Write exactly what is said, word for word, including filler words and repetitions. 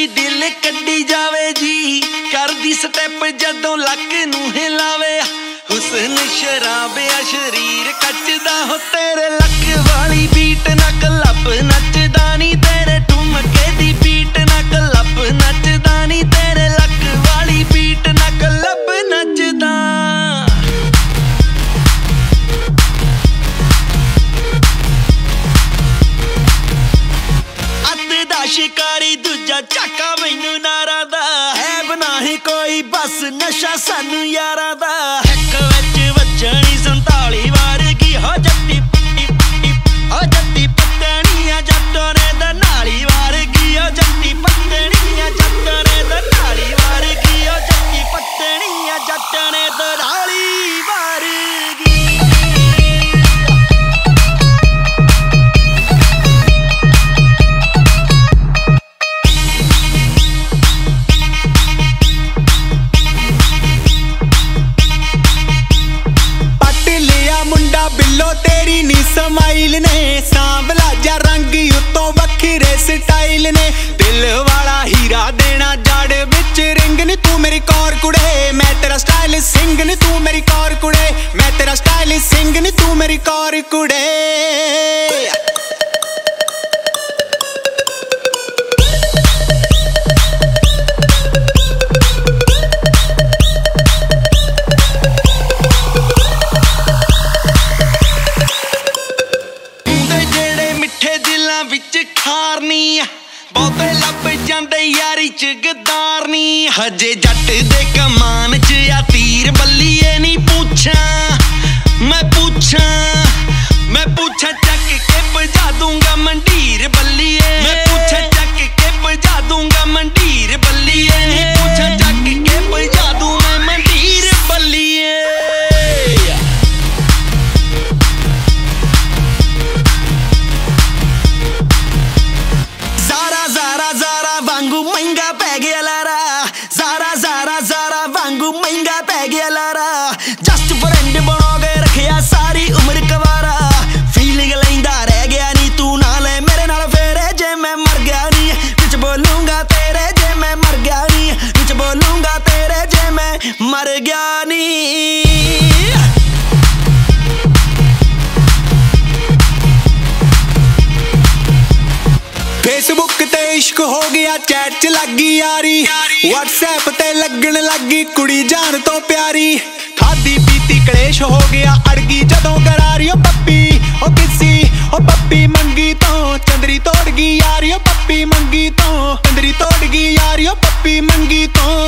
ਦੀ ਦਿਲ ਕੱਢੀ ਜਾਵੇ ਜੀ, ਕਰਦੀ ਸਟੈਪ ਜਦੋਂ ਲੱਕ ਨੂੰ ਹਿਲਾਵੇ। ਹੁਸਨ ਸ਼ਰਾਬਿਆ ਸ਼ਰੀਰ ਕੱਚਦਾ ਹੋ ਤੇਰੇ ਲੱਕ ਵਾਲੀ ਬੀਟ ਨਾ ਕਲੱਬ ਨੱਚਦਾ ਨੀ, ਤੇਰੇ ਠੁਮਕੇ ਦੀ ਬੀਟ ਨਾ ਕਲੱਬ ਨੱਚਦਾ ਨੀ, ਤੇਰੇ ਲੱਕ ਵਾਲੀ ਬੀਟ ਨਾ ਕਲੱਬ ਨੱਚਦਾ। ਅੱਤ ਦਾ ਸ਼ਿਕਾਰੀ ਦੂਜਾ ਚੱਕਾ ਮੈਨੂੰ ਨਾਰਾ ਦਾ, ਹੈ ਬਨਾਹੀ ਕੋਈ ਬਸ ਨਸ਼ਾ ਸਾਨੂੰ ਯਾਰਾਂ ਦਾ। ਇੱਕ ਵਿੱਚ ਵੱਜਣੀ ਸੰਤਾਲੀ ਵਾਰਗੀ ਹੋ ਜੱਟੀ ਹੋ ਜੱਟੀ ਪੱਤਣੀਆਂ ਜੱਟਾਂ ਨੇ ਦਾ ਨਾਲੀ ਵਾਰਗੀ ਹੋ ਜੱਟੀ ਪੱਤਣੀਆਂ ਜੱਟਾਂ ਨੇ ਦਾ ਨਾਲੀ ਵਾਰਗੀ ਹੋ ਜੱਟੀ ਪੱਤਣੀਆਂ ਜੱਟਾਂ ਨੇ ਦਾ ਨਾਲੀ ਵਾਰਗੀ। ਮੁੰਡਾ ਬਿੱਲੋ ਤੇਰੀ ਨੀ ਸਮਾਈਲ ਨੇ, ਸਾਂਵਲਾ ਜਾ ਰੰਗ ਉੱਤੋਂ ਵੱਖਰੇ ਸਟਾਈਲ ਨੇ। ਦਿਲ ਵਾਲਾ ਹੀਰਾ ਦੇਣਾ ਜੜ ਵਿੱਚ ਰਿੰਗ ਨੀ, ਤੂੰ ਮੇਰੀ ਕੌਰ ਕੁੜੇ ਮੈਂ ਤੇਰਾ ਸਟਾਈਲ ਸਿੰਘ ਨੀ, ਤੂੰ ਮੇਰੀ ਕੌਰ ਕੁੜੇ ਮੈਂ ਤੇਰਾ ਸਟਾਈਲ ਸਿੰਘ ਨੀ, ਤੂੰ ਮੇਰੀ ਕੌਰ ਕੁੜੇ। ਬਹੁਤੇ ਲੱਭ ਜਾਂਦੇ ਯਾਰੀ ਚ ਗਦਾਰਨੀ, ਹਜੇ ਜੱਟ ਦੇ ਕਮਾਨ ਚ ਆ ਤੀਰ ਬੱਲੀਏ ਨੀ ਪੁੱਛਾਂ ਮੈਂ ਪੁੱਛਾਂ ਮੈਂ ਪੁੱਛਾਂ ਚੱਕ ਕੇ ਭਜਾ ਦੂੰਗਾ ਮੰਡੀਰ ਬੱਲੀਏ, ਮੈਂ ਪੁੱਛਾਂ ਚੱਕ ਕੇ ਭਜਾ ਦੂੰਗਾ ਮੰਡੀਰ ਬੱਲੀਏ ਨੀ, ਪੁੱਛਾਂ ਚੱਕ ਕੇ ਭਜਾ ਦੂੰ ਮੈਂ ਮੰਡੀਰ ਬੱਲੀਏ। ਮਹਿੰਗਾ ਪੈ ਗਿਆ ਲਾਰਾ ਜ਼ਾਰਾ ਜ਼ਾਰਾ ਜ਼ਾਰਾ ਵਾਂਗੂ ਮਹਿੰਗਾ ਪੈ ਗਿਆ ਲਾਰਾ, ਜਸਟ ਫਰੈਂਡ ਬਣਾ ਕੇ ਰੱਖਿਆ ਸਾਰੀ ਉਮਰ ਕਵਾਰਾ। ਫੀਲਿੰਗ ਲੈਂਦਾ ਰਹਿ ਗਿਆ ਨੀ ਤੂੰ ਨਾ ਲੈ ਮੇਰੇ ਨਾਲ ਫੇਰੇ, ਜੇ ਮੈਂ ਮਰ ਗਿਆ ਨੀ ਵਿੱਚ ਬੋਲੂੰਗਾ ਤੇਰੇ, ਜੇ ਮੈਂ ਮਰ ਗਿਆ ਨੀ ਵਿੱਚ ਬੋਲੂੰਗਾ ਤੇਰੇ, ਜੇ ਮੈਂ ਮਰ ਗਿਆ ਨੀ। ਫੇਸਬੁੱਕ ਤੇ ਇਸ਼ਕ ਹੋ ਗਿਆ ਚੈਟ ਚ ਲੱਗੀ ਯਾਰੀ, ਵਟਸਐਪ ਤੇ ਲੱਗਣ ਲੱਗੀ ਕੁੜੀ ਜਾਨ ਤੋਂ ਪਿਆਰੀ। ਖਾਦੀ ਪੀਤੀ ਕਲੇਸ਼ ਹੋ ਗਿਆ ਅੜਗੀ ਜਦੋਂ ਗਰਾਰੀ, ਓ ਪੱਪੀ ਓ ਕਿਸੀ ਓ ਪੱਪੀ ਮੰਗੀ ਤੋਂ ਚੰਦਰੀ ਤੋੜ ਗਈ ਯਾਰੀ, ਓ ਪੱਪੀ ਮੰਗੀ ਤੋਂ ਚੰਦਰੀ ਤੋੜ ਗਈ ਯਾਰੀ, ਓ ਪੱਪੀ ਮੰਗੀ ਤੋਂ।